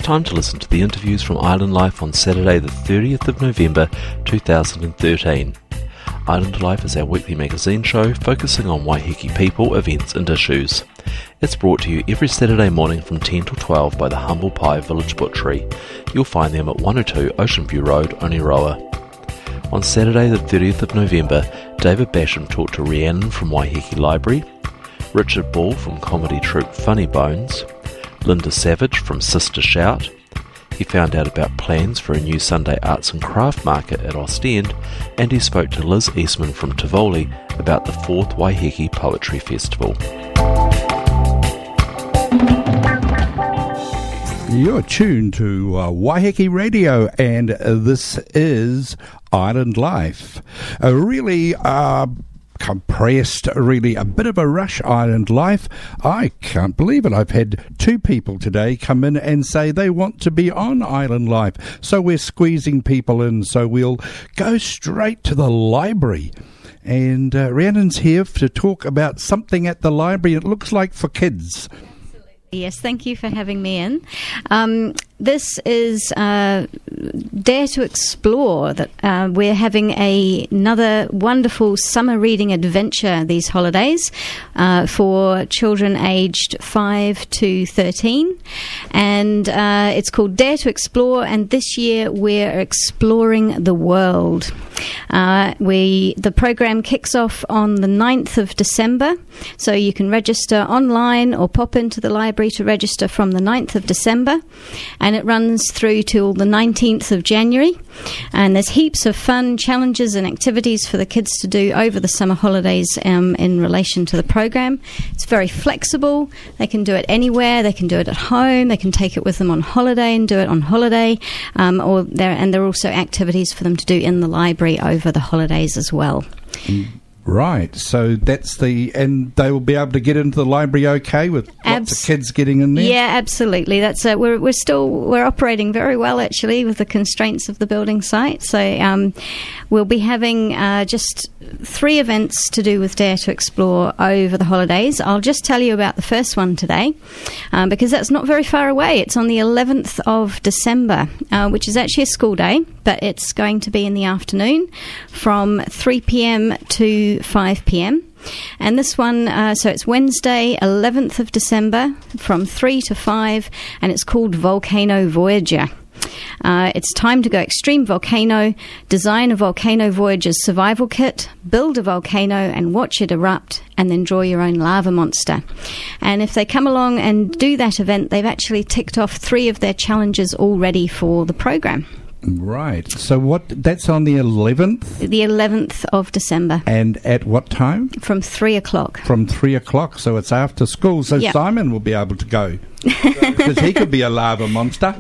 time to listen to the interviews from Island Life on Saturday the 30th of November 2013. Island Life is our weekly magazine show focusing on Waiheke people, events and issues. It's brought to you every Saturday morning from 10 till 12 by the Humble Pie Village Butchery. You'll find them at 102 Ocean View Road, Oniroa. On Saturday the 30th of November, David Basham talked to Rhiannon from Waiheke Library, Richard Ball from comedy troupe Funny Bones, Linda Savage from Sister Shout. He found out about plans for a new Sunday arts and craft market at Ostend, and he spoke to Liz Eastman from Tivoli about the 4th Waiheke Poetry Festival. You're tuned to Waiheke Radio, and this is Island Life. Compressed, really a bit of a rush Island Life. I can't believe it. I've had 2 people today come in and say they want to be on Island Life. So we're squeezing people in, so we'll go straight to the library. And Rhiannon's here to talk about something at the library, it looks like for kids. Yes, thank you for having me in. This is Dare to Explore. That we're having another wonderful summer reading adventure these holidays for children aged 5 to 13. And it's called Dare to Explore, and this year we're exploring the world. The program kicks off on the 9th of December, so you can register online or pop into the library to register from the 9th of December, and it runs through till the 19th of January, and there's heaps of fun challenges and activities for the kids to do over the summer holidays in relation to the program. It's very flexible. They can do it anywhere. They can do it at home. They can take it with them on holiday and do it on holiday, and there are also activities for them to do in the library over the holidays as well. Right, so and they will be able to get into the library okay with lots of kids getting in there? Yeah, absolutely. That's we're operating very well actually with the constraints of the building site. So we'll be having just 3 events to do with Dare to Explore over the holidays. I'll just tell you about the first one today because that's not very far away. It's on the 11th of December, which is actually a school day, but it's going to be in the afternoon from 3 p.m. to 5 p.m. And this one, so it's Wednesday, 11th of December from 3 to 5, and it's called Volcano Voyager. It's time to go extreme volcano, design a Volcano Voyager's survival kit, build a volcano and watch it erupt, and then draw your own lava monster. And if they come along and do that event, they've actually ticked off 3 of their challenges already for the program. Right. So that's on the 11th? The 11th of December. And at what time? From 3 o'clock. From 3 o'clock, so it's after school. So yep. Simon will be able to go. Because he could be a lava monster.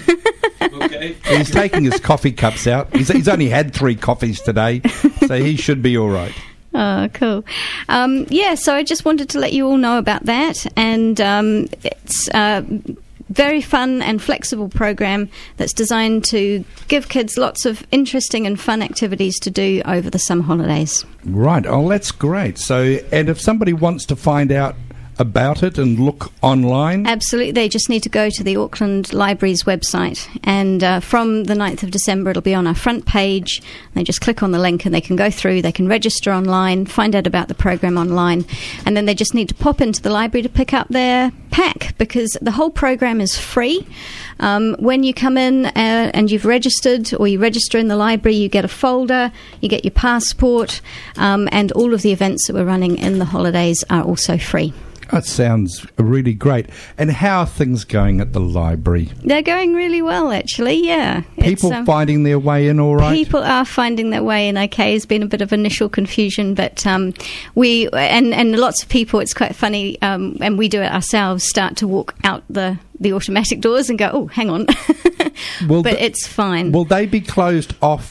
Okay. He's taking his coffee cups out. He's only had 3 coffees today, so he should be all right. Oh, cool. So I just wanted to let you all know about that. And it's very fun and flexible program that's designed to give kids lots of interesting and fun activities to do over the summer holidays. Right. Oh, that's great. So, and if somebody wants to find out about it and look online? Absolutely. They just need to go to the Auckland Library's website, and from the 9th of December it'll be on our front page. They just click on the link and they can go through, they can register online, find out about the program online, and then they just need to pop into the library to pick up their pack, because the whole program is free. When you come in and you've registered, or you register in the library, you get a folder, you get your passport, and all of the events that we're running in the holidays are also free. That sounds really great. And how are things going at the library? They're going really well, actually, yeah. People finding their way in all right? People are finding their way in okay. There's been a bit of initial confusion, but we and lots of people, it's quite funny, and we do it ourselves, start to walk out the automatic doors and go, oh, hang on. But it's fine. Will they be closed off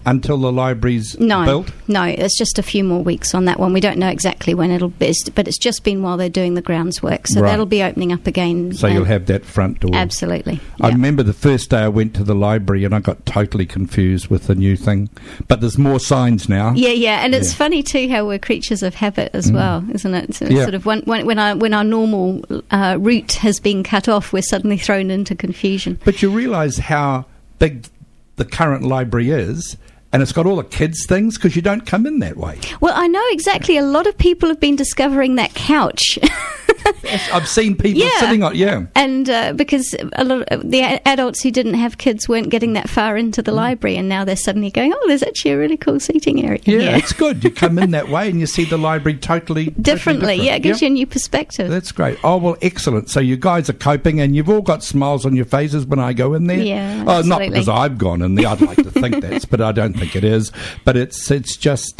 until the library's built? No, it's just a few more weeks on that one. We don't know exactly when it'll be, but it's just been while they're doing the grounds work. So that'll be opening up again. So you'll have that front door. Absolutely. I remember the first day I went to the library and I got totally confused with the new thing. But there's more signs now. Yeah. And it's funny too how we're creatures of habit as well, isn't it? So it's sort of when our normal route has been cut off, we're suddenly thrown into confusion. But you realise how big the current library is, and it's got all the kids' things, because you don't come in that way. Well, I know exactly. A lot of people have been discovering that couch. I've seen people sitting on, and because a lot of the adults who didn't have kids weren't getting that far into the library, and now they're suddenly going, oh, there's actually a really cool seating area. Yeah, it's good. You come in that way and you see the library totally differently. Yeah, it gives you a new perspective. That's great. Oh, well, excellent. So you guys are coping, and you've all got smiles on your faces when I go in there. Yeah, absolutely. Not because I've gone in there. I'd like to think that's, but I don't think it is. But it's just...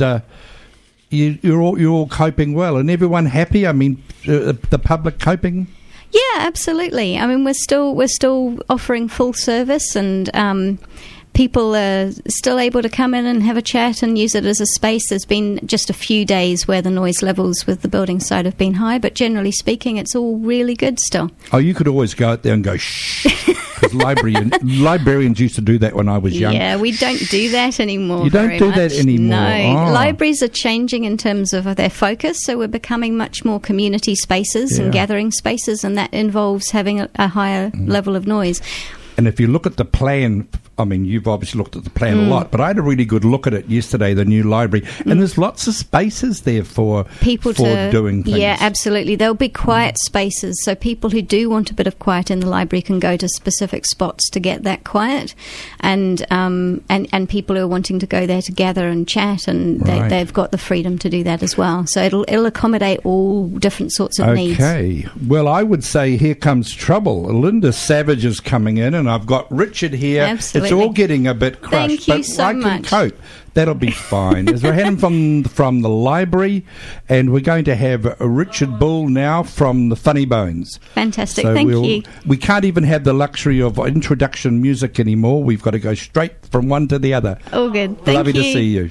You're all coping well, and everyone happy. I mean, the public coping. Yeah, absolutely. I mean, we're still offering full service, and people are still able to come in and have a chat and use it as a space. There's been just a few days where the noise levels with the building side have been high, but generally speaking, it's all really good still. Oh, you could always go out there and go shh, because librarians used to do that when I was young. Yeah, we don't do that anymore. You don't do that anymore. No, libraries are changing in terms of their focus, so we're becoming much more community spaces and gathering spaces, and that involves having a higher level of noise. And if you look at the plan, I mean, you've obviously looked at the plan a lot, but I had a really good look at it yesterday, the new library, and there's lots of spaces there for people doing things. Yeah, absolutely. There'll be quiet spaces, so people who do want a bit of quiet in the library can go to specific spots to get that quiet, and people who are wanting to go there to gather and chat, and they've got the freedom to do that as well. So it'll accommodate all different sorts of needs. Okay. Well, I would say here comes trouble. Linda Savage is coming in, and I've got Richard here. Absolutely. It's all getting a bit crushed, Thank you but so I can much. cope. That'll be fine. As we're heading from the library, and we're going to have Richard Bull now from the Funny Bones. Fantastic. So Thank you. We can't even have the luxury of introduction music anymore. We've got to go straight from one to the other. All good. Thank Lovely you. to see you.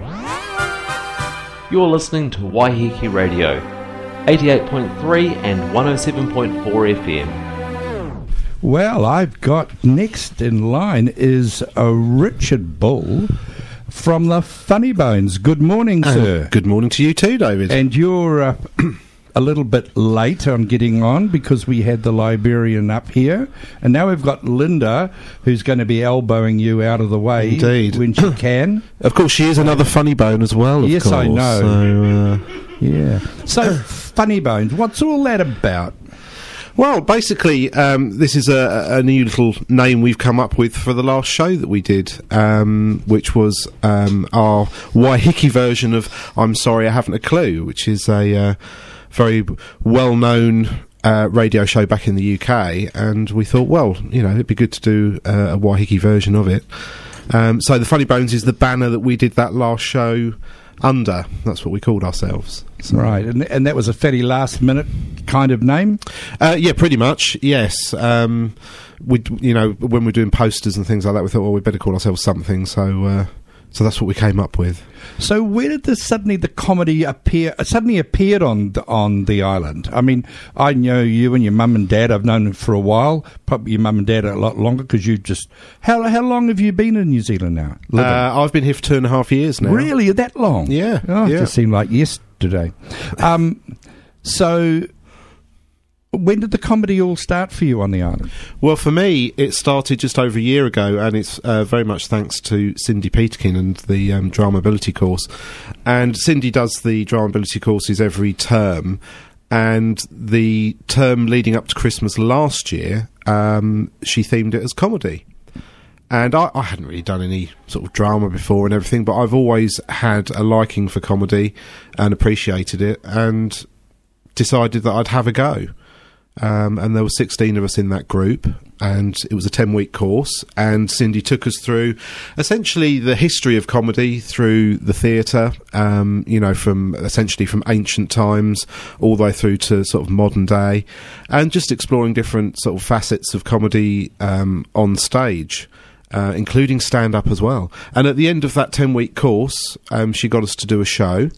You're listening to Waiheke Radio, 88.3 and 107.4 FM. Well, I've got next in line is Richard Bull from the Funny Bones. Good morning, sir. Good morning to you too, David. And you're a little bit late on getting on because we had the librarian up here, and now we've got Linda, who's going to be elbowing you out of the way. Indeed. When she can. Of course, she is another Funny Bone as well, of yes, course. I know. So, yeah. So, Funny Bones, what's all that about? Well, basically, this is a new little name we've come up with for the last show that we did, which was our Waiheke version of I'm Sorry I Haven't a Clue, which is a very well-known radio show back in the UK, and we thought, well, you know, it'd be good to do a Waiheke version of it. So the Funny Bones is the banner that we did that last show under. That's what we called ourselves. So. Right, and that was a fairly last-minute kind of name? Yeah, pretty much, yes. We, you know, when we're doing posters and things like that, we thought, well, we better call ourselves something, so that's what we came up with. So where did the comedy suddenly appeared on the island? I mean, I know you and your mum and dad. I've known them for a while. Probably your mum and dad a lot longer, because you just... How long have you been in New Zealand now? I've been here for 2.5 years now. Really? That long? Yeah. Oh, it just seemed like yesterday. So... When did the comedy all start for you on the island? Well, for me, it started just over a year ago, and it's very much thanks to Cindy Peterkin and the Drama Ability course. And Cindy does the Drama Ability courses every term, and the term leading up to Christmas last year, she themed it as comedy. And I hadn't really done any sort of drama before and everything, but I've always had a liking for comedy and appreciated it, and decided that I'd have a go. And there were 16 of us in that group, and it was a 10-week course, and Cindy took us through essentially the history of comedy through the theatre, you know, from ancient times all the way through to sort of modern day, and just exploring different sort of facets of comedy on stage. including stand-up as well. And at the end of that 10-week course, she got us to do a show,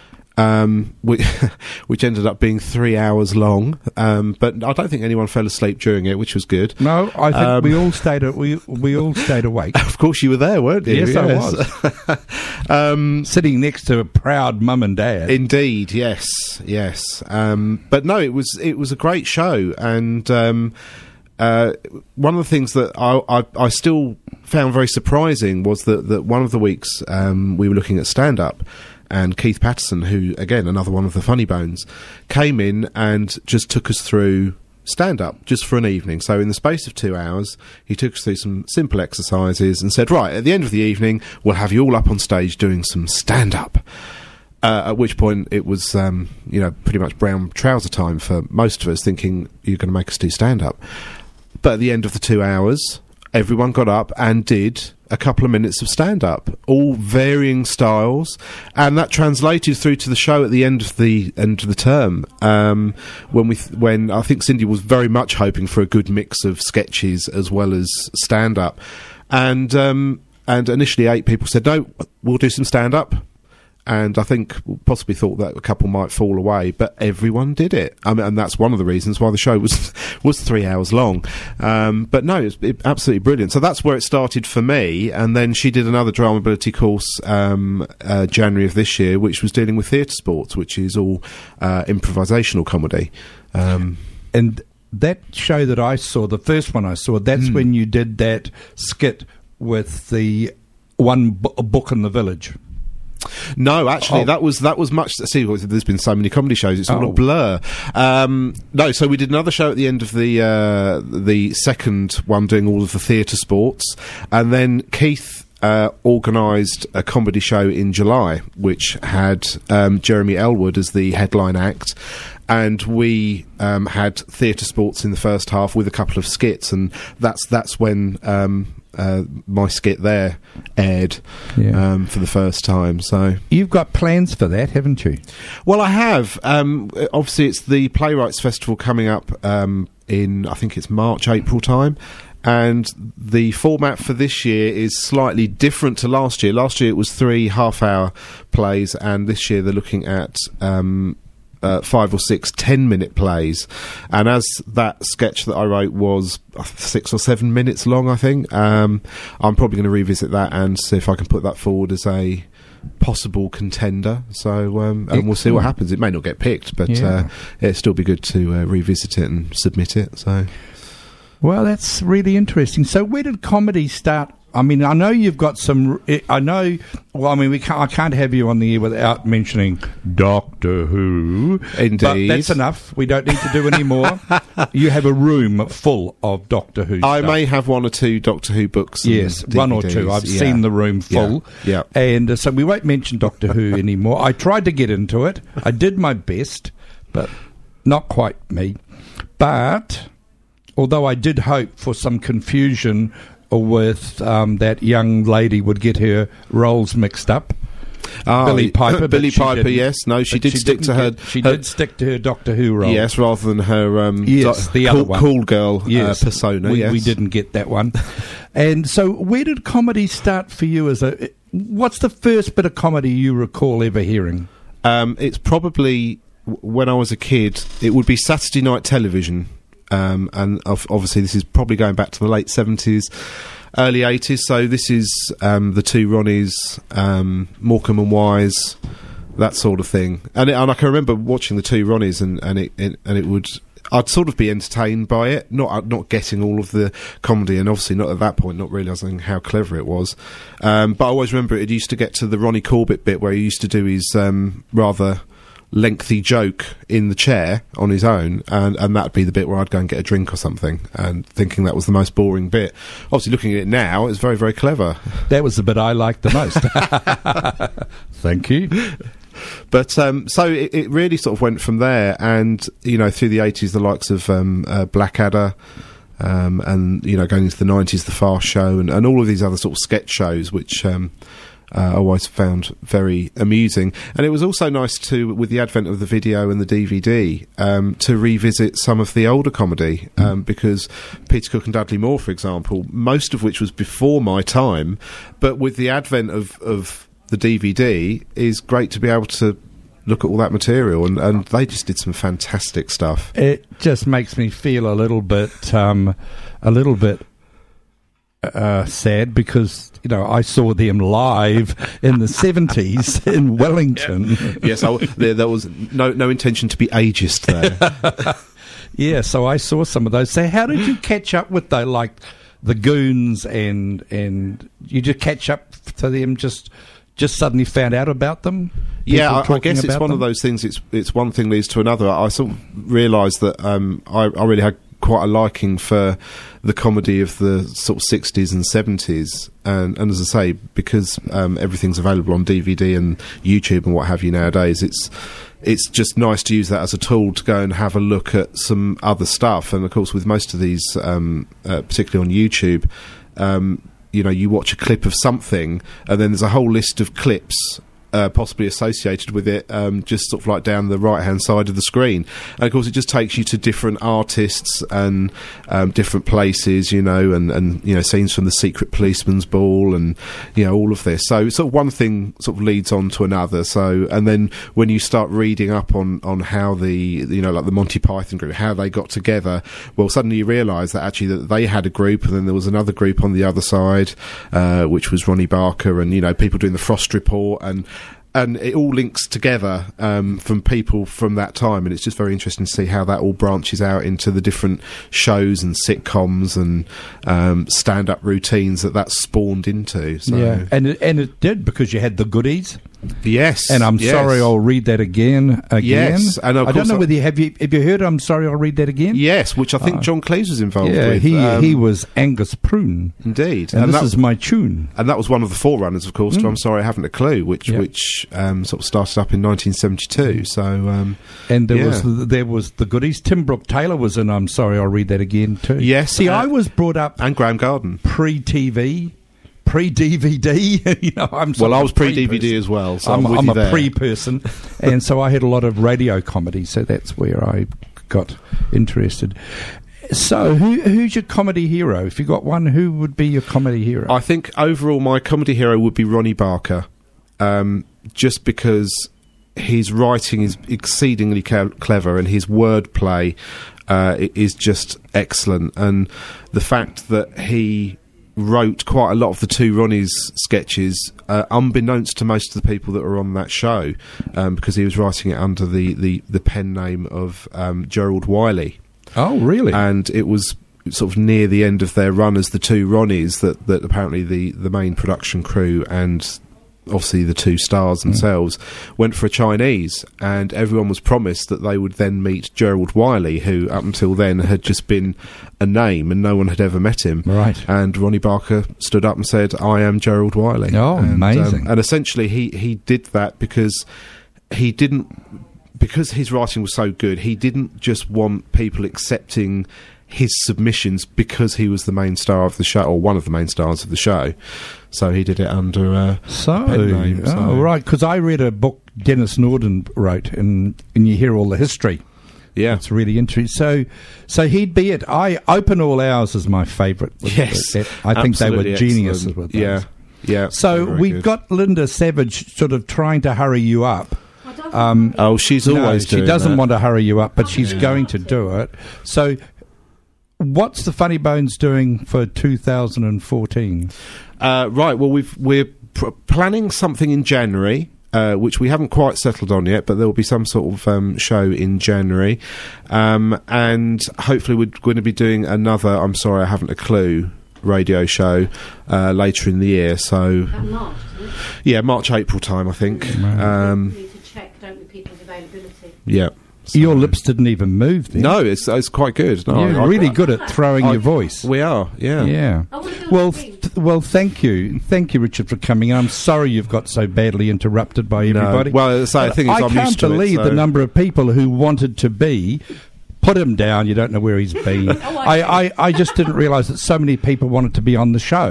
which ended up being 3 hours long. But I don't think anyone fell asleep during it, which was good. No, I think we all stayed. We all stayed awake. Of course, you were there, weren't you? Yes, I was. Sitting next to a proud mum and dad. Indeed, yes. But no, it was a great show, and one of the things that I still found very surprising was that one of the weeks we were looking at stand-up, and Keith Patterson, who, again, another one of the funny bones, came in and just took us through stand-up just for an evening. So in the space of 2 hours, he took us through some simple exercises and said, right, at the end of the evening, we'll have you all up on stage doing some stand-up. At which point it was, pretty much brown trouser time for most of us, thinking, you're going to make us do stand-up. But at the end of the 2 hours, everyone got up and did a couple of minutes of stand-up, all varying styles, and that translated through to the show at the end of the term. When I think Cindy was very much hoping for a good mix of sketches as well as stand-up, and initially 8 people said, no, we'll do some stand-up. And I think possibly thought that a couple might fall away, but everyone did it. I mean, and that's one of the reasons why the show was 3 hours long. But no, it's absolutely brilliant. So that's where it started for me. And then she did another dramability course January of this year, which was dealing with theatre sports, which is all improvisational comedy. And that show that I saw, the first one I saw, that's when you did that skit with the one book in the village. No, actually, that was much. See, there's been so many comedy shows; it's all a blur. No, so we did another show at the end of the second one, doing all of the theatre sports, and then Keith organised a comedy show in July, which had Jeremy Elwood as the headline act. And we had theatre sports in the first half with a couple of skits, and that's when my skit there aired for the first time. So you've got plans for that, haven't you? Well, I have. Obviously, it's the Playwrights Festival coming up in, I think it's March, April time. And the format for this year is slightly different to last year. Last year it was 3 half-hour plays, and this year they're looking at 5 or 6 10-minute plays. And as that sketch that I wrote was 6 or 7 minutes long, I think, I'm probably going to revisit that and see if I can put that forward as a possible contender. So and we'll see what happens. It may not get picked, but it'll still be good to revisit it and submit it. So, well, that's really interesting. So where did comedy start? I mean, I know you've got some. I know. Well, I mean, I can't have you on the air without mentioning Doctor Who. Indeed, but that's enough. We don't need to do any more. You have a room full of Doctor Who. I stuff. may have 1 or 2 Doctor Who books. Yes, DVDs. 1 or 2. I've seen the room full. Yeah. And so we won't mention Doctor Who anymore. I tried to get into it. I did my best, but not quite me. But although I did hope for some confusion with that young lady would get her roles mixed up. Billy Piper. Billy Piper, yes. No, she did stick to her... She did stick to her Doctor Who role. Yes, rather than her the other one. Cool girl persona. We didn't get that one. And so where did comedy start for you? What's the first bit of comedy you recall ever hearing? It's probably, when I was a kid, it would be Saturday night television. And obviously this is probably going back to the late 70s, early 80s, so this is the 2 Ronnies, Morecambe and Wise, that sort of thing. And I can remember watching the 2 Ronnies, and it would... I'd sort of be entertained by it, not getting all of the comedy, and obviously not at that point not realising how clever it was. But I always remember it used to get to the Ronnie Corbett bit where he used to do his rather lengthy joke in the chair on his own, and that'd be the bit where I'd go and get a drink or something, and thinking that was the most boring bit. Obviously looking at it now, it's very, very clever. That was the bit I liked the most. Thank you. But so it really sort of went from there, and through the 80s the likes of Blackadder, and going into the 90s the Fast Show, and all of these other sort of sketch shows which I always found very amusing. And it was also nice to, with the advent of the video and the DVD, to revisit some of the older comedy, because Peter Cook and Dudley Moore, for example, most of which was before my time, but with the advent of the DVD, is great to be able to look at all that material, and they just did some fantastic stuff. It just makes me feel a little bit sad, because I saw them live in the 70s in Wellington. Yes, there was no intention to be ageist there. Yeah, so I saw some of those. So how did you catch up with the Goons, and you just catch up to them? Just suddenly found out about them? Yeah, I guess it's one of those things. It's one thing leads to another. I sort of realised that I really had quite a liking for the comedy of the sort of 60s and 70s, and as I say, because everything's available on DVD and YouTube and what have you nowadays, it's just nice to use that as a tool to go and have a look at some other stuff. And of course, with most of these, particularly on YouTube, you watch a clip of something, and then there's a whole list of clips possibly associated with it, just sort of like down the right hand side of the screen. And of course it just takes you to different artists and different places, and scenes from The Secret Policeman's Ball, and all of this. So sort of one thing sort of leads on to another. So, and then when you start reading up on how the like the Monty Python group, how they got together, well, suddenly you realise that actually that they had a group, and then there was another group on the other side, which was Ronnie Barker, and people doing the Frost Report, and it all links together from people from that time, and it's just very interesting to see how that all branches out into the different shows and sitcoms and stand-up routines that spawned into. So. Yeah, and it did, because you had the Goodies. Yes, and I'm sorry, I'll read that again. Yes, and of I don't know whether have you heard I'm sorry, I'll read that again. Yes, which I think John Cleese was involved with. He was Angus Prune, indeed, and this is my tune. And that was one of the forerunners, of course, to I'm Sorry I Haven't a Clue, which sort of started up in 1972. So and there was the Goodies. Tim Brooke Taylor was in I'm Sorry, I'll Read That Again too. Yes, see, I was brought up, and Graham Garden, pre-TV. Pre-DVD, I was pre-DVD as well. So I'm a pre-person, and so I had a lot of radio comedy. So that's where I got interested. So, who's your comedy hero? If you got one, who would be your comedy hero? I think overall, my comedy hero would be Ronnie Barker, just because his writing is exceedingly clever, and his wordplay is just excellent, and the fact that he wrote quite a lot of the Two Ronnies sketches, unbeknownst to most of the people that were on that show, because he was writing it under the pen name of Gerald Wiley. Oh, really? And it was sort of near the end of their run as the Two Ronnies that apparently the main production crew and obviously the two stars themselves went for a Chinese, and everyone was promised that they would then meet Gerald Wiley, who up until then had just been a name and no one had ever met him. Right. And Ronnie Barker stood up and said, "I am Gerald Wiley." Oh, amazing. And essentially he did that because because his writing was so good, he didn't just want people accepting his submissions because he was the main star of the show, or one of the main stars of the show. So he did it under a pen name. Oh, right, because I read a book Dennis Norden wrote, and you hear all the history. Yeah. It's really interesting. So he'd be it. Open All Hours is my favourite. Yes. I think they were geniuses with those. Yeah. So we've got Linda Savage sort of trying to hurry you up. She's always doing she doesn't that. Want to hurry you up, but she's going to do it. So what's the Funny Bones doing for 2014? Right, well, we're planning something in January, which we haven't quite settled on yet, but there will be some sort of show in January. And hopefully we're going to be doing another I'm Sorry I Haven't a Clue radio show later in the year. So March, isn't it? Yeah, March, April time, I think. We need to check, don't we, people's availability? Yeah. So. Your lips didn't even move then. No, it's quite good. No, You're really good at throwing your voice. We are, yeah. Yeah. Well, thank you, Richard, for coming in. I'm sorry you've got so badly interrupted by everybody. No. Well, the thing is, I'm can't used to believe it, so. the number of people who wanted to be. Put him down. You don't know where he's been. I just didn't realise that so many people wanted to be on the show.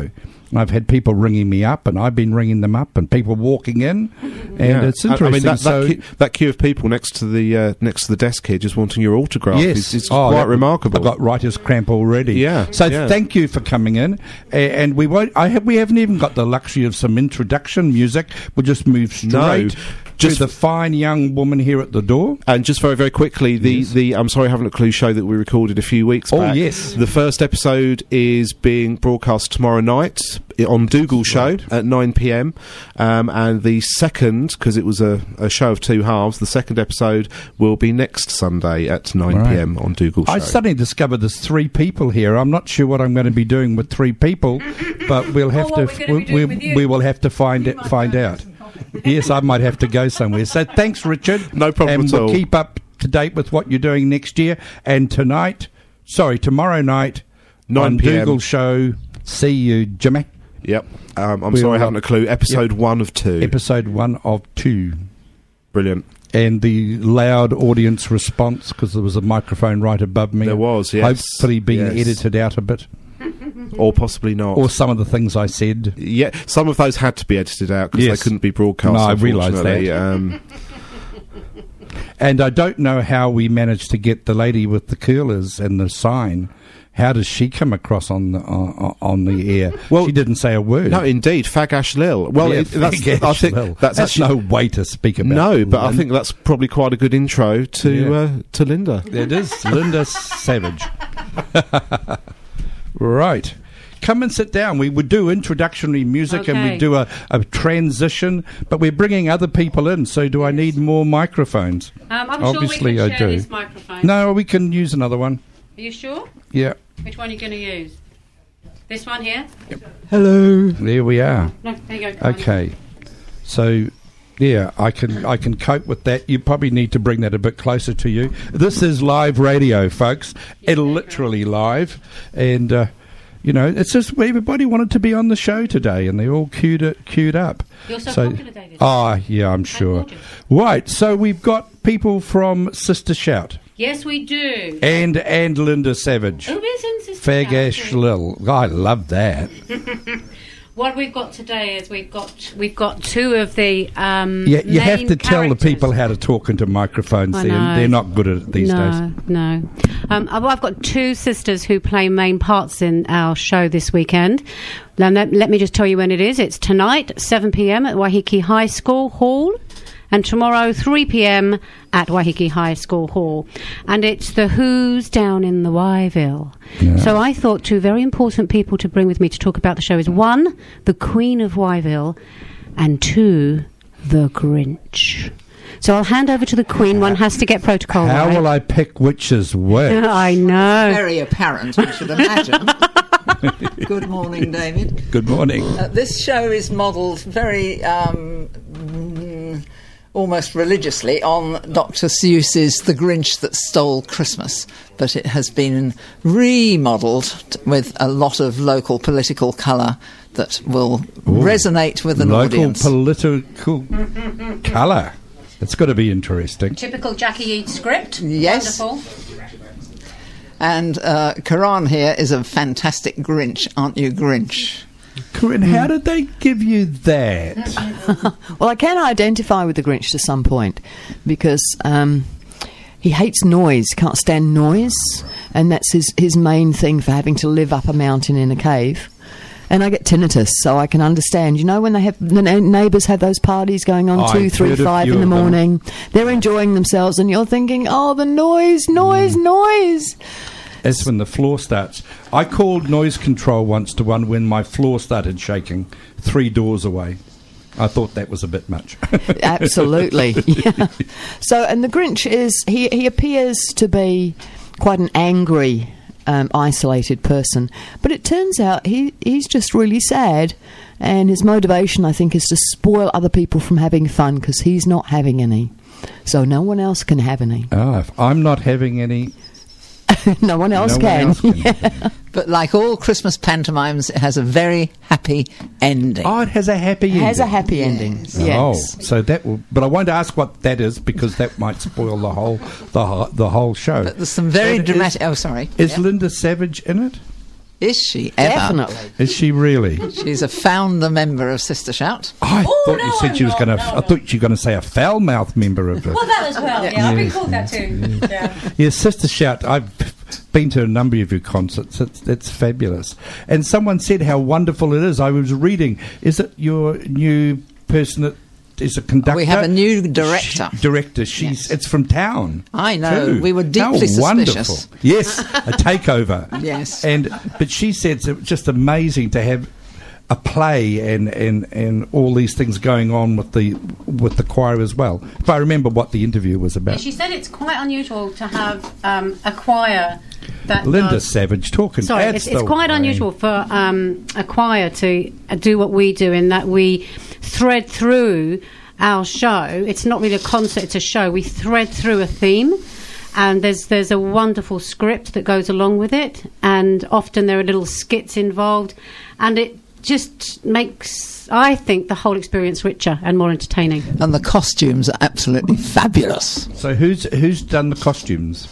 I've had people ringing me up, and I've been ringing them up, and people walking in, and it's interesting. I mean, that queue of people next to the desk here just wanting your autograph is quite remarkable. I've got writer's cramp already. Yeah. So thank you for coming in, and we haven't even got the luxury of some introduction music. We'll just move straight to the fine young woman here at the door. And just very, very quickly, the I'm Sorry I Haven't a Clue show that we recorded a few weeks back. Oh, yes. The first episode is being broadcast tomorrow night on Dougal Show at 9 p.m. And the second, because it was a show of two halves, the second episode will be next Sunday at 9 p.m. on Dougal Show. I suddenly discovered there's 3 people here. I'm not sure what I'm going to be doing with 3 people, but we'll have we will have to find out. Yes, I might have to go somewhere. So thanks, Richard. No problem at all. And we'll keep up to date with what you're doing next year. And tomorrow night, 9 p.m. Dougal Show. See you, Jimmy. Yep. I'm sorry I haven't a clue. Episode 1 of 2. Episode 1 of 2. Brilliant. And the loud audience response, because there was a microphone right above me. There was, yes. Hopefully being edited out a bit. Or possibly not. Or some of the things I said. Yeah, some of those had to be edited out because they couldn't be broadcast. No, I realised that. And I don't know how we managed to get the lady with the curlers and the sign. How does she come across on the air? Well, she didn't say a word. No, indeed, Fagash Lil. Well, I think that's actually no way to speak about. No, but I think that's probably quite a good intro to Linda. It is Linda Savage. Right. Come and sit down. We would do introductory music and we'd do a transition, but we're bringing other people in, so do I need more microphones? Obviously, sure we can share this microphone. No, we can use another one. Are you sure? Yeah. Which one are you going to use? This one here? Yep. Hello. There we are. No, there you go. Okay. So... yeah, I can cope with that. You probably need to bring that a bit closer to you. This is live radio, folks. It's literally live. And, it's just everybody wanted to be on the show today, and they all queued up. You're so popular, David. Oh, yeah, I'm sure. Right, so we've got people from Sister Shout. Yes, we do. And Linda Savage. Who is in Sister Fagash Lil. I love that. What we've got today is we've got 2 of the you have to tell the people how to talk into microphones. They're not good at it these days. No. I've got 2 sisters who play main parts in our show this weekend. Now, let me just tell you when it is. It's tonight, 7 p.m. at Waiheke High School Hall, and tomorrow, 3 p.m. at Waiheke High School Hall. And it's the Who's down in the Wyville. Yeah. So I thought 2 very important people to bring with me to talk about the show is 1, the Queen of Wyville, and 2, the Grinch. So I'll hand over to the Queen. One has to get protocol How right. will I pick which is which? I know. Very apparent, I should imagine. Good morning, David. Good morning. This show is modelled very... almost religiously on Dr. Seuss's The Grinch That Stole Christmas, but it has been remodelled with a lot of local political colour that will resonate with an audience. Local political colour. It's got to be interesting. Typical Jackie Eads script. Yes. Wonderful. And Karan here is a fantastic Grinch, aren't you, Grinch? Corinne, how did they give you that? Well, I can identify with the Grinch to some point because he hates noise, can't stand noise, and that's his main thing for having to live up a mountain in a cave. And I get tinnitus, so I can understand. You know, when the neighbours have those parties going on 2, 3, 5 in the morning, they're enjoying themselves, and you're thinking, oh, the noise. That's when the floor starts. I called noise control once to one when my floor started shaking 3 doors away. I thought that was a bit much. Absolutely. Yeah. So, and the Grinch he appears to be quite an angry, isolated person. But it turns out he's just really sad. And his motivation, I think, is to spoil other people from having fun because he's not having any. So no one else can have any. If I'm not having any... no one else can. Yeah. But like all Christmas pantomimes, it has a very happy ending. Oh, it has a happy ending. It has a happy ending. Yes. Oh, so that will... But I won't ask what that is because that might spoil the whole show. But there's some very dramatic... sorry. Is Linda Savage in it? Is she ever? Definitely. Is she really? She's a founder member of Sister Shout. I thought you said she was going to. I thought you were going to say a foul-mouthed member of it. Well, that as well. Yeah, I've been called that too. Yeah. Yes, Sister Shout. I've been to a number of your concerts. It's fabulous. And someone said how wonderful it is. I was reading. Is it your new person that is a conductor? We have a new director. She's. It's from town. I know. too. We were deeply How wonderful. suspicious. Yes, a takeover. Yes. But she said it's just amazing to have a play and all these things going on with the choir as well. If I remember what the interview was Yeah, about. she said it's quite unusual to have a choir that Linda does... Savage talking. Sorry, That's it's the quite way. unusual for a choir to do what we do, in that we thread through our show. It's not really a concert, it's a show. We thread through a theme, and there's a wonderful script that goes along with it, and often there are little skits involved, and it just makes, I think, the whole experience richer and more entertaining. And the costumes are absolutely fabulous. So who's done the costumes?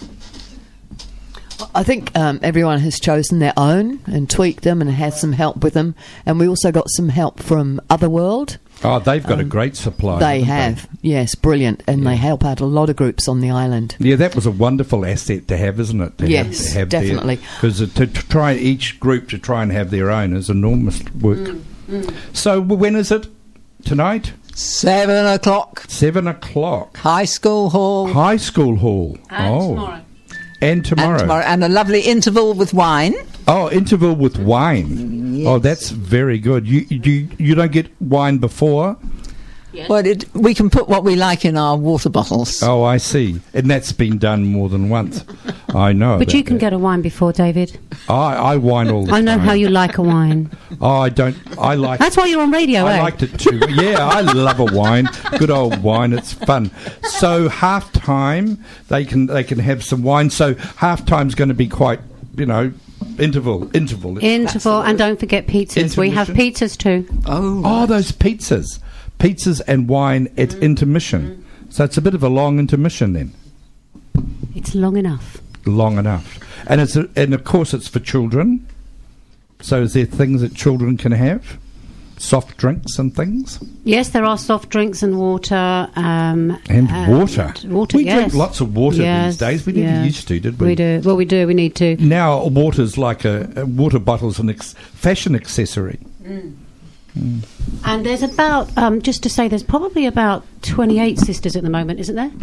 I think everyone has chosen their own and tweaked them and had some help with them. And we also got some help from Otherworld. Oh, they've got a great supply. They haven't have, yes, brilliant. And they help out a lot of groups on the island. Yeah, that was a wonderful asset to have, isn't it? Yes, definitely. Because to try each group to try and have their own is enormous work. So when is it? Tonight? 7 o'clock. 7 o'clock. High School Hall. High School Hall. And tomorrow. And tomorrow. And a lovely interval with wine. Oh, interval with wine. Yes. Oh, that's very good. You don't get wine before? Well, we can put what we like in our water bottles. Oh, I see. And that's been done more than once. I know. But you can that. get a wine before, David. I wine all the time. I know how you like a wine. Oh, I don't. I like. That's why you're on radio, I eh? liked it too. Yeah, I love a wine. Good old wine. It's fun. So half time they can have some wine. So half time's going to be quite, interval. Interval, and don't forget pizzas. We have pizzas too. Oh, those pizzas and wine at intermission. So it's a bit of a long intermission then. It's long enough. Long enough. And and of course it's for children. So is there things that children can have? Soft drinks and things? Yes, there are soft drinks and water. Water. We yes. drink lots of water these days. We never used to, did we? We do. Well, we do. We need to. Now water's like a water bottle's an fashion accessory. And there's about, just to say, there's probably about 28 sisters at the moment, isn't there?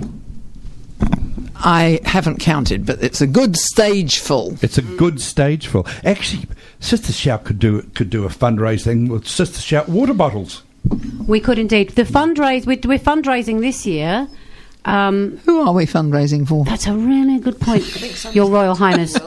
I haven't counted, but it's a good stage full. It's a good stage full. Actually, Sister Shout could do a fundraising with Sister Shout water bottles. We could indeed. The we're fundraising this year. Who are we fundraising for? That's a really good point, Your Royal Highness.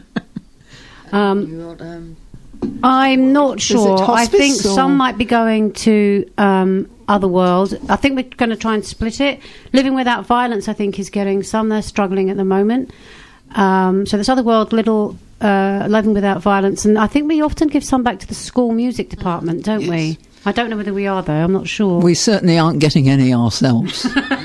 I'm not sure. I think some might be going to Otherworld. I think we're going to try and split it. Living Without Violence, I think, is getting some. They're struggling at the moment. So there's Otherworld, Living Without Violence, and I think we often give some back to the school music department, don't we? I don't know whether we are, though. I'm not sure. We certainly aren't getting any ourselves.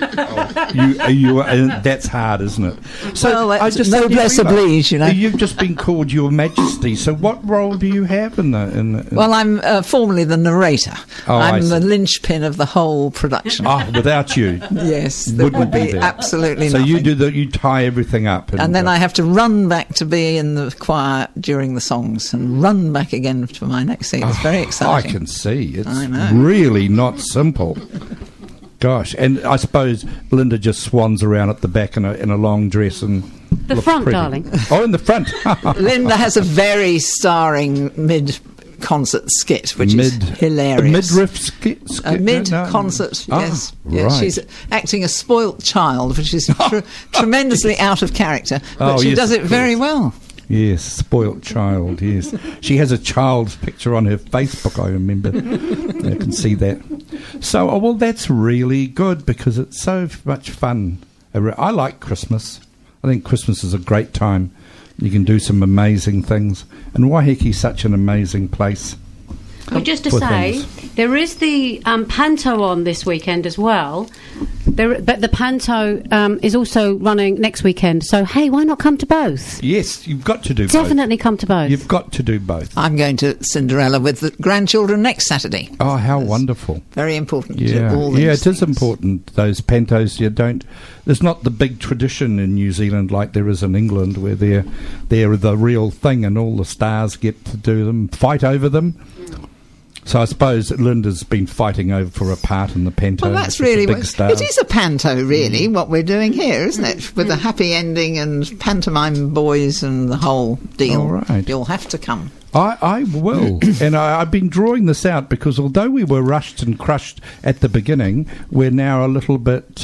That's hard, isn't it? So well, noblesse oblige, You've just been called Your Majesty. So what role do you have in the Well, I'm formerly the narrator. Oh, I'm the linchpin of the whole production. Oh, without you, yes, there would be absolutely so nothing. you tie everything up, and then I have to run back to be in the choir during the songs, and run back again for my next scene. It's very exciting. I can see it's I know. really not simple. Gosh, and I suppose Linda just swans around at the back in a long dress and the looks front, pretty. darling. Oh, in the front. Linda has a very starring mid-concert skit, which is hilarious. A midriff skit? A mid-concert, yes. Yes. Right. She's acting a spoilt child, which is tremendously out of character, but she does it very well. Yes, spoilt child, yes. She has a child's picture on her Facebook, I remember. I can see that. So, well, that's really good because it's so much fun. I like Christmas. I think Christmas is a great time. You can do some amazing things. And Waihiki's such an amazing place. But just to say, there is the Panto on this weekend as well. But the Panto is also running next weekend. So, hey, why not come to both? Yes, you've got to do both. Definitely come to both. You've got to do both. I'm going to Cinderella with the grandchildren next Saturday. Oh, how wonderful. Very important. Yeah, All these it is things. important. Those pantos, there's not the big tradition in New Zealand like there is in England, where they're the real thing and all the stars get to do them, fight over them. So I suppose Linda's been fighting over for a part in the panto. Well, that's with the really big what stars. it is, a panto, really, what we're doing here, isn't it? With a happy ending and pantomime boys and the whole deal. All right. You'll have to come. I will. And I've been drawing this out because although we were rushed and crushed at the beginning, we're now a little bit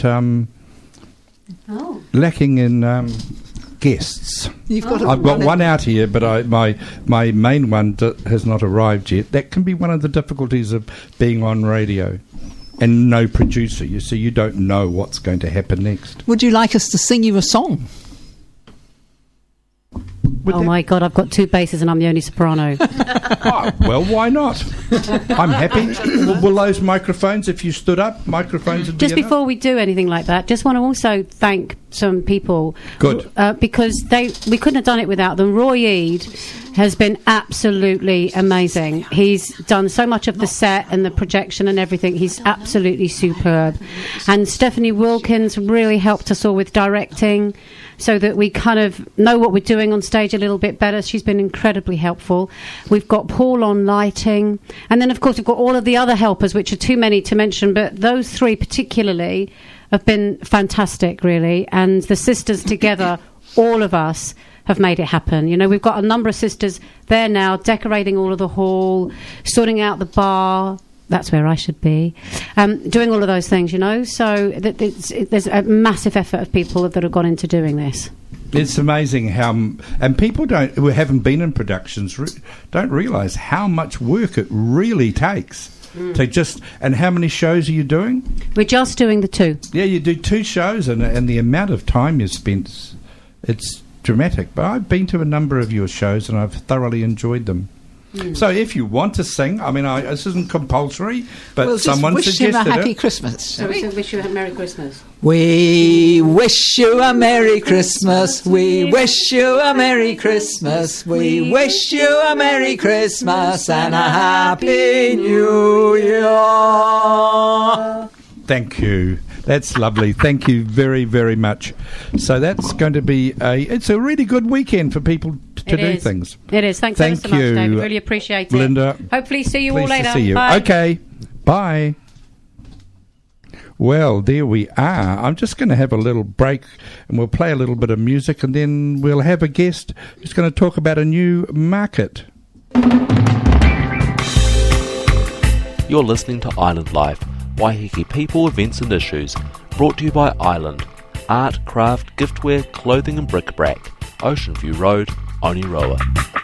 lacking in guests. I've got one out here, but my main one has not arrived yet. That can be one of the difficulties of being on radio and no producer. You see, you don't know what's going to happen next. Would you like us to sing you a song? My God, I've got two basses and I'm the only soprano. Oh, well, why not? I'm happy. Will those microphones, if you stood up, microphones would Just be before we do anything like that, just want to also thank some people. Good. Because we couldn't have done it without them. Roy Eade has been absolutely amazing. He's done so much of the set and the projection and everything. He's absolutely superb. And Stephanie Wilkins really helped us all with directing so that we kind of know what we're doing on stage a little bit better. She's been incredibly helpful. We've got Paul on lighting. And then, of course, we've got all of the other helpers, which are too many to mention, but those three particularly have been fantastic, really. And the sisters together, all of us, have made it happen. You know, we've got a number of sisters there now, decorating all of the hall, sorting out the bar. That's where I should be. Doing all of those things, you know. So there's a massive effort of people that have gone into doing this. It's amazing how, and people who haven't been in productions don't realise how much work it really takes. To just, and how many shows are you doing? We're just doing the 2. Yeah, you do 2 shows, and the amount of time you spent, it's dramatic. But I've been to a number of your shows and I've thoroughly enjoyed them. So if you want to sing, I mean, this isn't compulsory, but someone suggested it. Wish him a happy Christmas. So we wish you a Merry Christmas. We wish you a Merry Christmas. We wish you a Merry Christmas. We wish you a Merry Christmas and a Happy New Year. Thank you. That's lovely. Thank you very, very much. So that's going to be it's a really good weekend for people to do things. It is. Thanks ever so much, David. Really appreciate it. Linda. Hopefully see you all later. To see you. Bye. Okay. Bye. Well, there we are. I'm just going to have a little break and we'll play a little bit of music and then we'll have a guest who's going to talk about a new market. You're listening to Island Life, Waiheke people, events and issues, brought to you by Island, art, craft, giftware, clothing and bric-a-brac, Ocean View Road, Oniroa.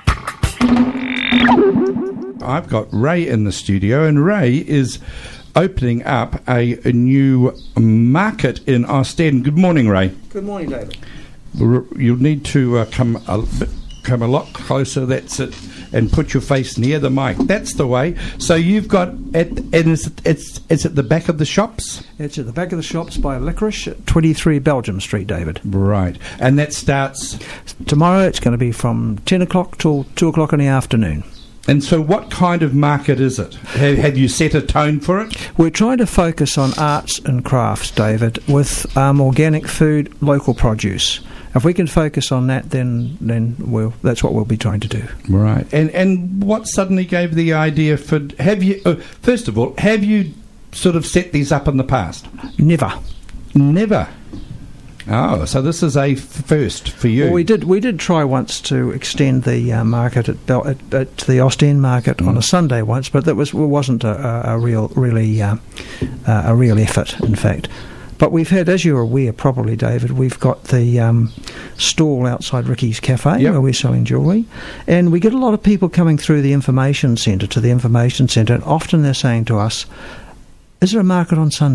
I've got Ray in the studio and Ray is opening up a new market in Ostend. Good morning, Ray. Good morning, David. You'll need to come a lot closer, that's it, and put your face near the mic. That's the way. So you've got, and it's at the back of the shops? It's at the back of the shops by Licorice at 23 Belgium Street, David. Right. And that starts? Tomorrow it's going to be from 10 o'clock till 2 o'clock in the afternoon. And so what kind of market is it? Have you set a tone for it? We're trying to focus on arts and crafts, David, with organic food, local produce. If we can focus on that, then that's what we'll be trying to do. Right. And what suddenly gave the idea for... first of all, have you sort of set these up in the past? Never. Never? Oh, so this is a first for you. Well, we did try once to extend the market at the Ostend market on a Sunday once, but that wasn't a real effort, in fact. But we've had, as you're aware probably, David, we've got the stall outside Ricky's Cafe where we're selling jewellery, and we get a lot of people coming through the information centre, and often they're saying to us, is there a market on Sunday?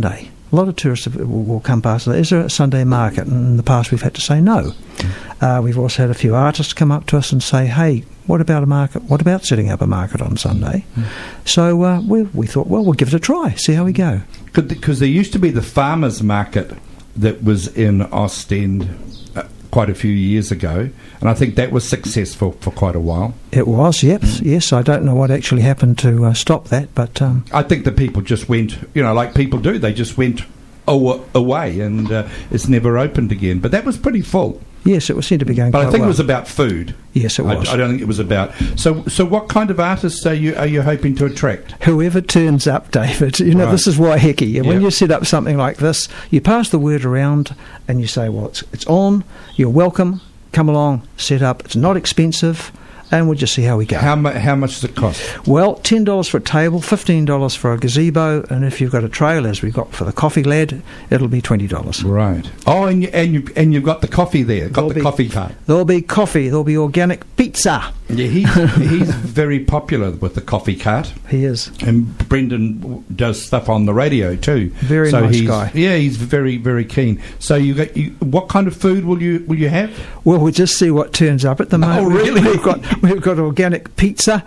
A lot of tourists will come past. Is there a Sunday market? And in the past, we've had to say no. We've also had a few artists come up to us and say, "Hey, what about a market? What about setting up a market on Sunday?" So we thought, well, we'll give it a try, see how we go. Because there used to be the farmers' market that was in Ostend quite a few years ago, and I think that was successful for quite a while. It was, yes. I don't know what actually happened to stop that, but I think the people just went, like people do. They just went away, and it's never opened again. But that was pretty full. Yes, it seemed to be going but quite I think well. It was about food. Yes, it was. I don't think it was about... So what kind of artists are you hoping to attract? Whoever turns up, David. Right. This is Waiheke. And when you set up something like this, you pass the word around and you say, well, it's on, you're welcome, come along, set up. It's not expensive, and we'll just see how we go. How much does it cost? Well, $10 for a table, $15 for a gazebo, and if you've got a trail, as we've got for the coffee lad, it'll be $20. Right. Oh, and you've got the coffee there. Got the coffee cart. There'll be coffee. There'll be organic pizza. Yeah, he's very popular with the coffee cart. He is. And Brendan does stuff on the radio too. Very nice guy. Yeah, he's very, very keen. So what kind of food will you have? Well, we'll just see what turns up at the moment. Oh, really? We've got organic pizza.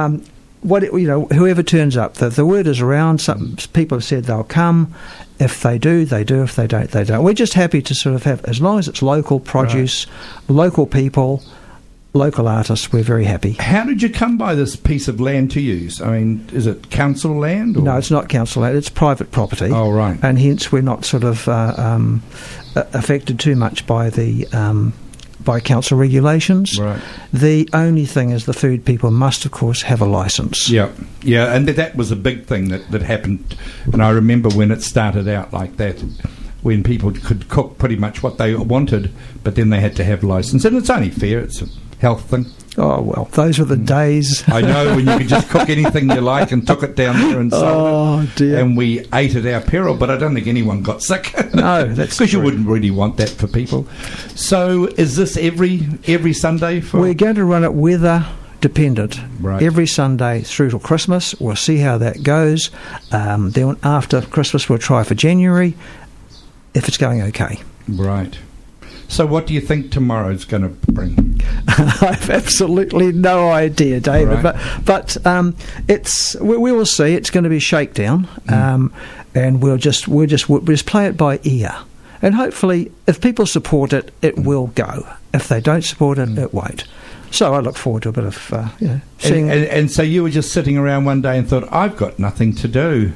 Whoever turns up, the word is around. Some people have said they'll come. If they do, they do. If they don't, they don't. We're just happy to sort of have, as long as it's local produce, local people, local artists, we're very happy. How did you come by this piece of land to use? I mean, is it council land? Or? No, it's not council land. It's private property. Oh, right. And hence we're not sort of affected too much by the by council regulations. Right. The only thing is the food people must, of course, have a licence. Yeah, and that was a big thing that happened. And I remember when it started out like that, when people could cook pretty much what they wanted, but then they had to have licence. And it's only fair. It's a health thing. Oh, well, those were the days. I know, when you could just cook anything you like and took it down there and sold it. Dear. And we ate at our peril, but I don't think anyone got sick. No, that's because you wouldn't really want that for people. So is this every Sunday? We're going to run it weather dependent. Right. Every Sunday through till Christmas. We'll see how that goes. Then after Christmas we'll try for January, if it's going okay. Right. So what do you think tomorrow's going to bring? I have absolutely no idea, David. Right. But we will see. It's going to be shakedown, and we'll just play it by ear. And hopefully, if people support it, it will go. If they don't support it, it won't. So I look forward to a bit of seeing. And so you were just sitting around one day and thought, I've got nothing to do.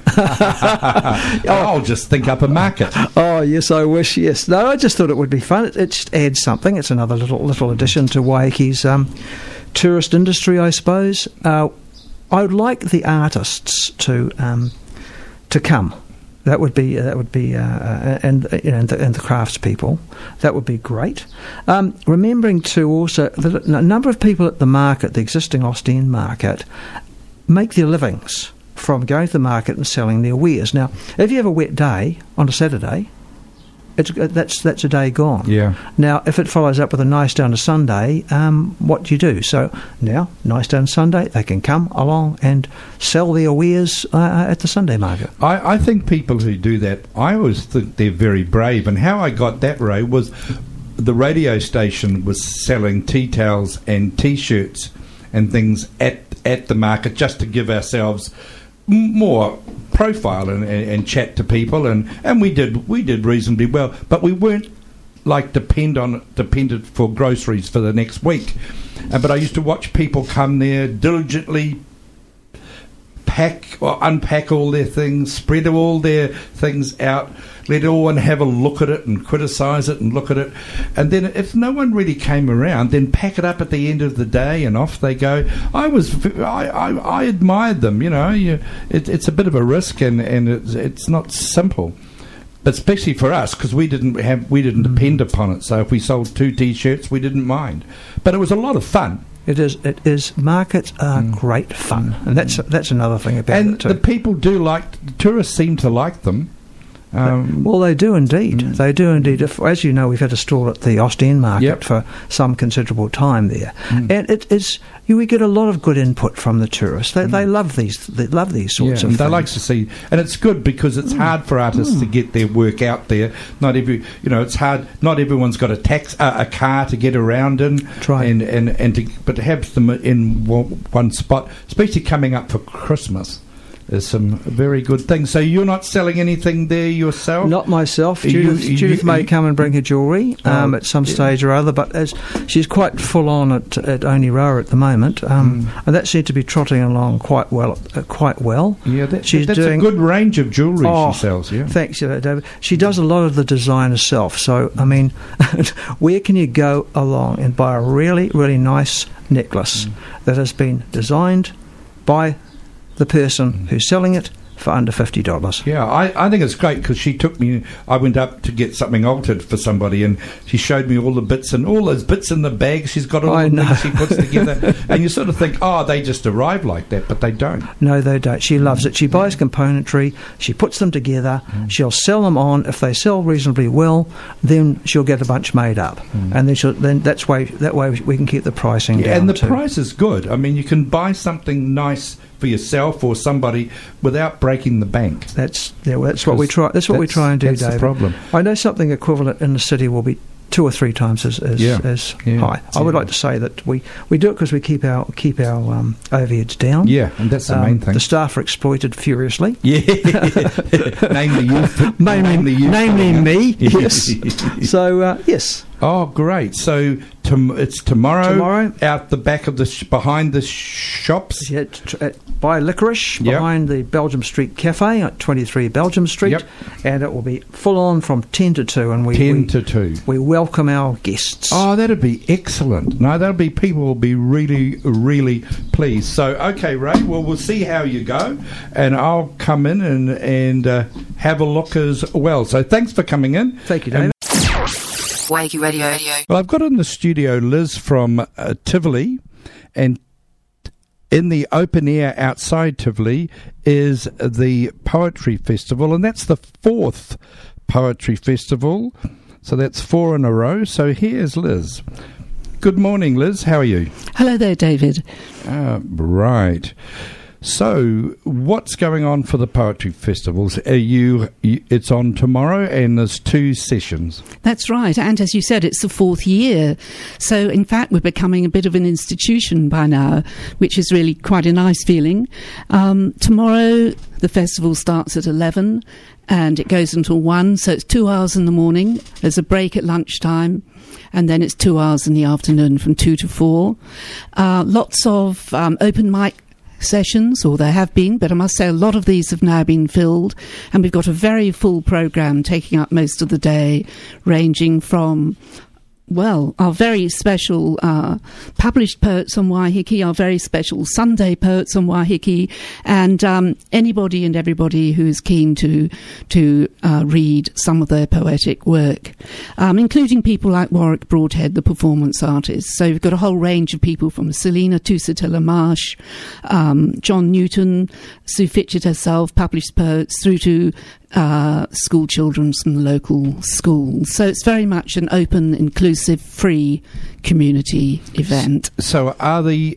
I'll just think up a market. Oh, yes, I wish, yes. No, I just thought it would be fun. It just adds something. It's another little addition to Waiheke's tourist industry, I suppose. I would like the artists to come. That would be and the craftspeople. That would be great. Remembering to also that a number of people at the market, the existing Ostend market, make their livings from going to the market and selling their wares. Now, if you have a wet day on a Saturday, that's a day gone. Yeah. Now, if it follows up with a nice day on a Sunday, what do you do? So now, nice day on Sunday, they can come along and sell their wares at the Sunday market. I think people who do that, I always think they're very brave. And how I got that, Ray, was the radio station was selling tea towels and T-shirts and things at the market just to give ourselves more profile and chat to people, and we did reasonably well, but we weren't like dependent for groceries for the next week. But I used to watch people come there diligently, pack or unpack all their things, spread all their things out, let everyone have a look at it and criticise it and look at it, and then if no one really came around, then pack it up at the end of the day and off they go. I admired them, it's a bit of a risk and it's not simple, but especially for us because we didn't depend upon it. So if we sold 2 T-shirts, we didn't mind, but it was a lot of fun. It is. Markets are great fun, and that's another thing about it too. And the people tourists seem to like them. Well, they do indeed. They do indeed. As you know, we've had a stall at the Ostend Market for some considerable time there, and it is. We get a lot of good input from the tourists. They love these. They love these sorts of things. They like to see, and it's good because it's hard for artists to get their work out there. It's hard. Not everyone's got a car to get around in, but to have them in one spot, especially coming up for Christmas. There's some very good things. So you're not selling anything there yourself? Not myself. Judith may come and bring her jewellery at some stage or other, but as she's quite full on at Oneroa at the moment, and that seems to be trotting along quite well. Yeah, that's a good range of jewellery she sells. Yeah, thanks, David. She does a lot of the design herself. So I mean, where can you go along and buy a really, really nice necklace that has been designed by the person who's selling it for under $50? Yeah, I think it's great because she took me. I went up to get something altered for somebody, and she showed me all the bits and all those bits in the bag. She's got all the things she puts together, and you sort of think, they just arrive like that, but they don't. No, they don't. She loves it. She buys componentry. She puts them together. She'll sell them on. If they sell reasonably well, then she'll get a bunch made up, and then that way we can keep the pricing down. And the price is good. I mean, you can buy something nice for yourself or somebody without breaking the bank. That's what we try. That's what we try and do, David. That's the problem. I know something equivalent in the city will be 2 or 3 times as high. I would like to say that we do it because we keep our overheads down. Yeah, and that's the main thing. The staff are exploited furiously. Yeah, namely you. Namely me. Yes. So yes. Oh, great! So it's tomorrow out the back of behind the shops. Yeah, buy licorice behind the Belgium Street Cafe at 23 Belgium Street, and it will be full on from 10 to 2. And 10 to 2. We welcome our guests. Oh, that'd be excellent. No, people will be really, really pleased. So, okay, Ray. Well, we'll see how you go, and I'll come in and have a look as well. So, thanks for coming in. Thank you, David. Waiheke Radio. Well, I've got in the studio Liz from Tivoli, and in the open air outside Tivoli is the Poetry Festival, and that's the 4th Poetry Festival, so that's 4 in a row. So here's Liz. Good morning, Liz. How are you? Hello there, David. Right. So, what's going on for the Poetry Festivals? It's on tomorrow, and there's 2 sessions. That's right, and as you said, it's the 4th year. So, in fact, we're becoming a bit of an institution by now, which is really quite a nice feeling. Tomorrow, the festival starts at 11, and it goes until 1, so it's 2 hours in the morning. There's a break at lunchtime, and then it's 2 hours in the afternoon from 2 to 4. Lots of open mic sessions, or there have been, but I must say a lot of these have now been filled, and we've got a very full programme taking up most of the day, ranging from our very special published poets on Waiheke, our very special Sunday poets on Waiheke, and anybody and everybody who's keen to read some of their poetic work, including people like Warwick Broadhead, the performance artist. So we've got a whole range of people from Selina Tusitala Marsh, John Newton, Sue Fitchett herself, published poets, through to school children from the local schools. So it's very much an open, inclusive, free community event. So are the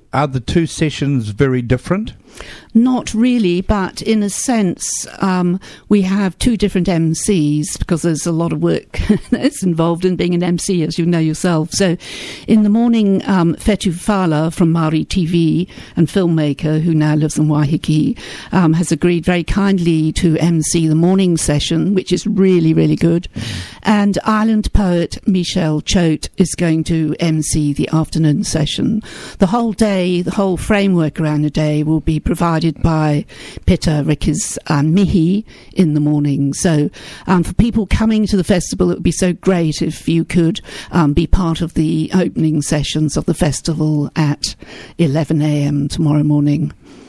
2 sessions very different? Not really, but in a sense, we have 2 different MCs because there's a lot of work that's involved in being an MC, as you know yourself. So in the morning, Fetu Fala from Maori TV and filmmaker who now lives in Waiheke has agreed very kindly to MC the morning session, which is really, really good. And island poet Michelle Choate is going to MC the afternoon session. The whole day, the whole framework around the day will be provided by Peter Ricker's mihi in the morning. So for people coming to the festival, it would be so great if you could be part of the opening sessions of the festival at 11 a.m. tomorrow morning.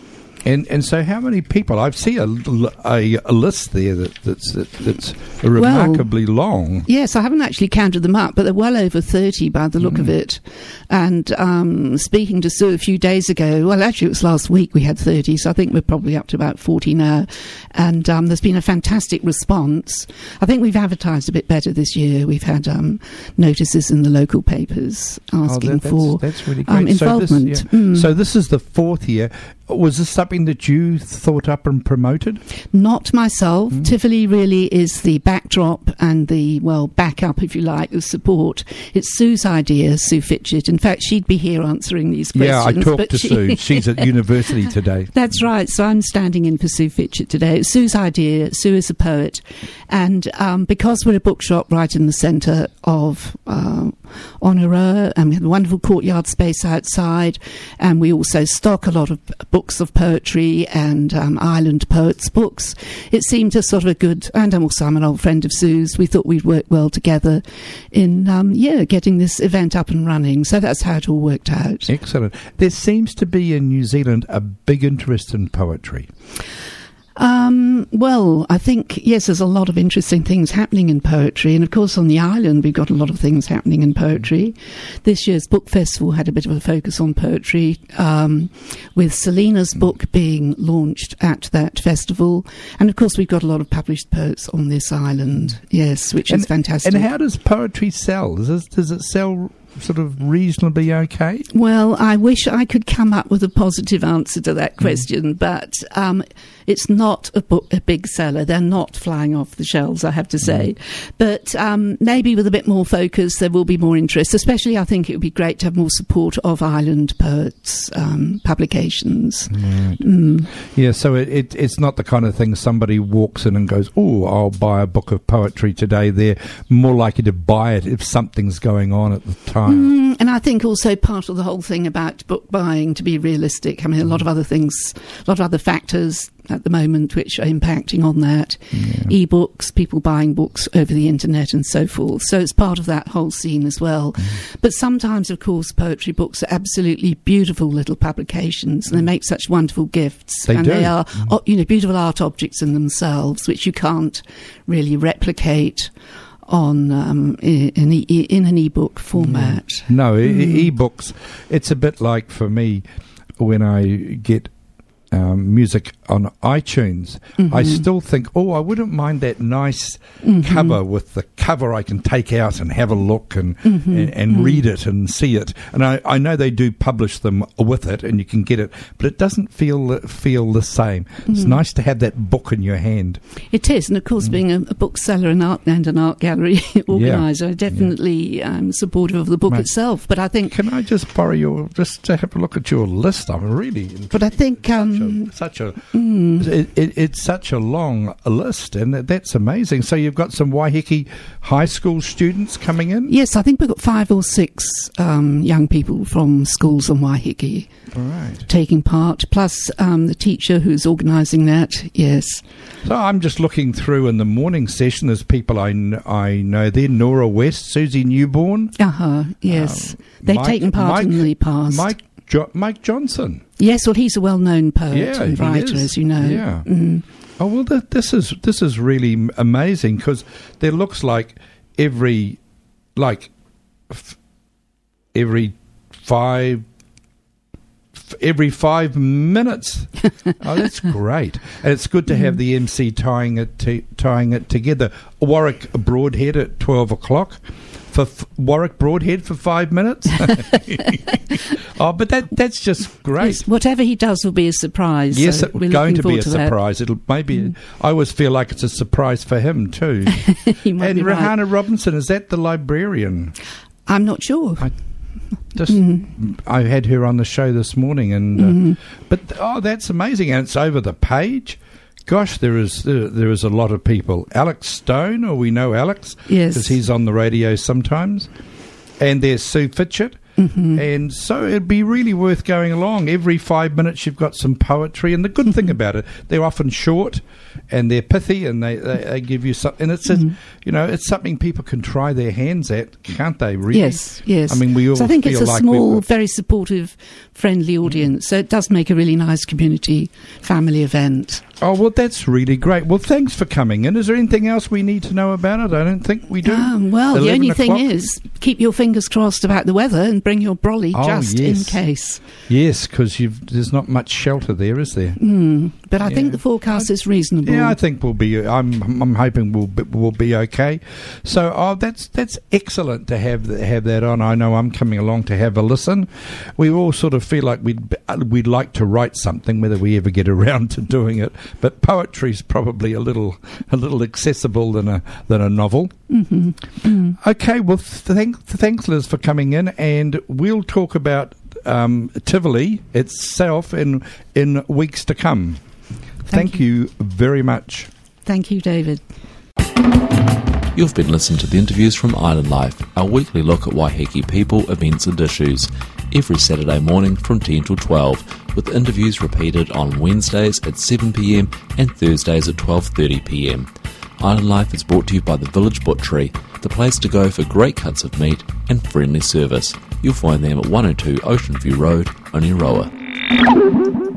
And so, how many people? I see a list there that's remarkably long. Yes, I haven't actually counted them up, but they're well over 30 by the look of it. And speaking to Sue a few days ago, well, actually it was last week we had 30, so I think we're probably up to about 40 now. And there's been a fantastic response. I think we've advertised a bit better this year. We've had notices in the local papers asking for that's really great. involvement. So this is the 4th year. Was this something that you thought up and promoted? Not myself. Tivoli really is the backdrop and the, backup, if you like, of support. It's Sue's idea, Sue Fitchett. In fact, she'd be here answering these questions. Yeah, I talked to Sue. She's at university today. That's right. So I'm standing in for Sue Fitchett today. It's Sue's idea. Sue is a poet. And because we're a bookshop right in the centre of Honoraa, and we have a wonderful courtyard space outside, and we also stock a lot of books of poetry and island poets' books. It seemed a sort of a good, and also I'm an old friend of Sue's. We thought we'd work well together in, getting this event up and running. So that's how it all worked out. Excellent. There seems to be in New Zealand a big interest in poetry. Well, I think, yes, there's a lot of interesting things happening in poetry. And, of course, on the island, we've got a lot of things happening in poetry. This year's book festival had a bit of a focus on poetry, with Selena's book being launched at that festival. And, of course, we've got a lot of published poets on this island, yes, which is fantastic. And how does poetry sell? Does it sell sort of reasonably okay? Well, I wish I could come up with a positive answer to that question, but it's not a big seller. They're not flying off the shelves, I have to say. But maybe with a bit more focus, there will be more interest. Especially, I think it would be great to have more support of island poets' publications. Right. Yeah, so it's not the kind of thing somebody walks in and goes, "Oh, I'll buy a book of poetry today." They're more likely to buy it if something's going on at the time. And I think also part of the whole thing about book buying, to be realistic, I mean, a lot of other things, a lot of other factors at the moment which are impacting on that. E-books, people buying books over the internet and so forth. So it's part of that whole scene as well. But sometimes, of course, poetry books are absolutely beautiful little publications, and they make such wonderful gifts. They are, beautiful art objects in themselves, which you can't really replicate on in an e-book format. No, e-books, it's a bit like, for me, when I get music on iTunes, I still think, I wouldn't mind that nice cover with the cover I can take out and have a look and read it and see it. And I know they do publish them with it, and you can get it, but it doesn't feel the same. It's nice to have that book in your hand. It is, and of course, being a bookseller and an art gallery organiser, I definitely am supportive of the book itself. But I think, can I just borrow just to have a look at your list? I'm really interested. But I think it's such a long list, and that's amazing. So you've got some Waiheke High School students coming in? Yes, I think we've got 5 or 6 young people from schools on Waiheke taking part, plus the teacher who's organising that, yes. So I'm just looking through in the morning session. There's people I know there, Nora West, Susie Newborn. Yes. They've taken part in the past. Mike Johnson. Yes, well, he's a well-known poet and writer, as you know. Yeah. Oh, well, this is really amazing, because there looks like every 5 minutes. Oh, that's great. And it's good to have the MC tying it together. Warwick Broadhead at 12 o'clock. For Warwick Broadhead for 5 minutes. But that's just great. Yes, whatever he does will be a surprise. Yes, so it's going to be a surprise. It'll maybe. I always feel like it's a surprise for him too. And Rahana Robinson, is that the librarian? I'm not sure. I had her on the show this morning, and that's amazing, and it's over the page. Gosh, there is a lot of people. Alex Stone, or we know Alex, yes, because he's on the radio sometimes. And there's Sue Fitchett, And so it'd be really worth going along. Every 5 minutes you've got some poetry, and the good thing about it, they're often short and they're pithy, and they give you something. And it's it's something people can try their hands at, can't they? Really? Yes. I mean, we all. So I think feel it's a like small, very supportive, friendly audience. So it does make a really nice community family event. Oh, well, that's really great. Well, thanks for coming in. Is there anything else we need to know about it? I don't think we do. Well, the only thing o'clock? is, keep your fingers crossed about the weather and bring your brolly in case. Yes, because there's not much shelter there, is there? But I think the forecast is reasonable. Yeah, I think we'll be. I'm hoping we'll be okay. So, that's excellent to have that on. I know I'm coming along to have a listen. We all sort of feel like we'd like to write something, whether we ever get around to doing it. But poetry's probably a little accessible than a novel. Okay, well, thanks, Liz, for coming in, and we'll talk about Tivoli itself in weeks to come. Thank you very much. Thank you, David. You've been listening to the interviews from Island Life, our weekly look at Waiheke people, events and issues, every Saturday morning from 10 till 12, with interviews repeated on Wednesdays at 7 p.m. and Thursdays at 12:30 p.m. Island Life is brought to you by the Village Butchery, the place to go for great cuts of meat and friendly service. You'll find them at 102 Ocean View Road, Oneroa.